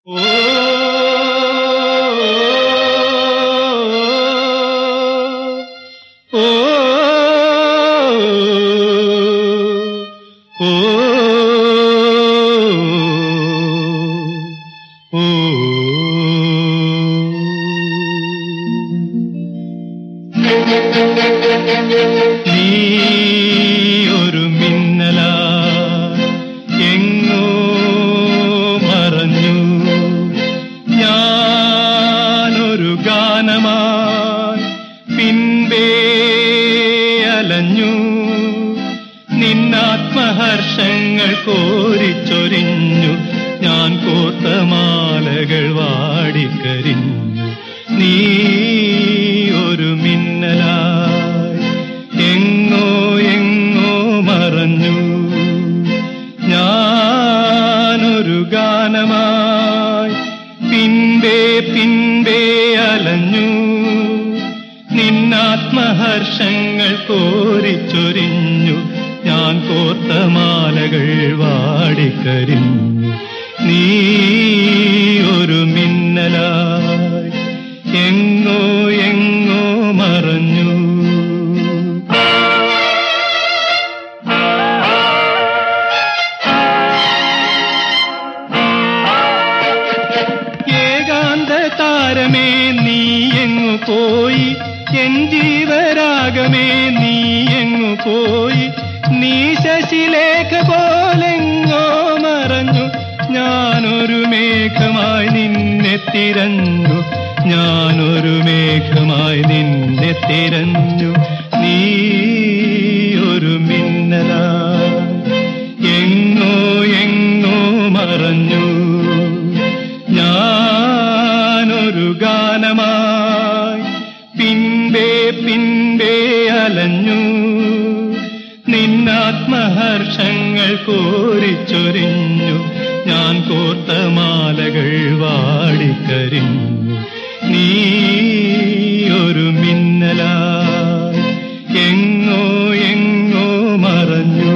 നീയൊരു മിന്നലാ എങ്ങോ മറഞ്ഞു, ഞാനൊരു ഗാനമായി പിൻപേ അലഞ്ഞു. നിന്നാത്മഹർഷങ്ങൾ കോരിച്ചൊരിഞ്ഞു, ഞാൻ കോർത്ത മാലകൾ വാടിക്കരിഞ്ഞു. നീയൊരു മിന്നലായി എങ്ങോ എങ്ങോ മറഞ്ഞു, ഞാനൊരു ഗാനമായി പിൻപേ പിൻപേ അലഞ്ഞു. നിന്നാത്മഹർഷങ്ങൾ കോരിച്ചൊരിഞ്ഞു, ഞാൻ കോർത്ത മാലകൾ വാടിക്കരിഞ്ഞു. നീയൊരു മിന്നലായി എങ്ങോ എങ്ങോ മറഞ്ഞു. ഏകാന്ത താരമേ നീ എങ്ങു പോയി, എൻ ജീവരാഗമേ നീ എങ്ങു പോയി. നീ ശശിലേഖ പോലെങ്ങോ മറഞ്ഞു, ഞാനൊരു മേഘമായി നിന്നെ തിരഞ്ഞു, ഞാനൊരു മേഘമായി നിന്നെ തിരഞ്ഞു. നീയൊരു മിന്നലായി എങ്ങോ എങ്ങോ മറഞ്ഞു, ഞാനൊരു ഗാനമായി പിൻപേ പിൻപേ അലഞ്ഞു. നിന്നാത്മഹർഷങ്ങൾ കോരിച്ചൊരിഞ്ഞു, ഞാൻ കോർത്ത മാലകൾ വാടിക്കരിഞ്ഞു. നീയൊരു മിന്നലായി എങ്ങോ എങ്ങോ മറഞ്ഞു.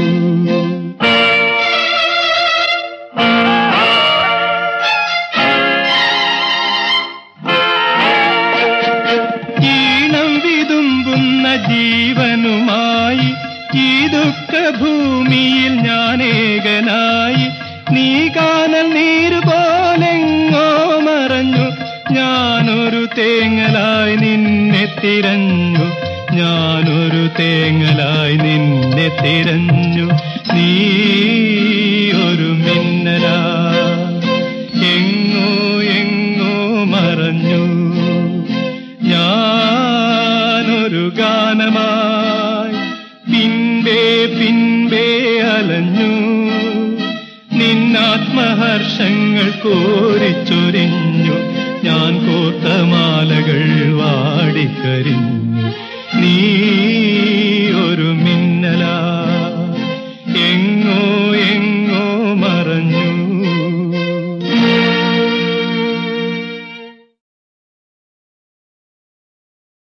ഈണം വിതുമ്പുന്ന ജീവനുമായി ഈ ദുഃഖഭൂമിയിൽ ഞാനേകനായി. നീ കാനൽ നീര് പോലെങ്ങോ മറഞ്ഞു, ഞാനൊരു തേങ്ങലായി നിന്നെ തിരഞ്ഞു, ഞാനൊരു തേങ്ങലായി നിന്നെ തിരഞ്ഞു. നീയൊരു മിന്നലായി എങ്ങോ എങ്ങോ മറഞ്ഞു, ഞാനൊരു ഗാനമായി പിൻപേ പിൻപേ അലഞ്ഞു. നിന്നാത്മഹർഷങ്ങൾ കോരിച്ചൊരിഞ്ഞു, ഞാൻ കോർത്ത മാലകൾ വാടിക്കരിഞ്ഞു.